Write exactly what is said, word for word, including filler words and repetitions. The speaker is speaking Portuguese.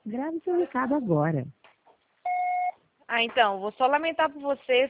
Grave seu recado agora. Ah, então, vou só lamentar por você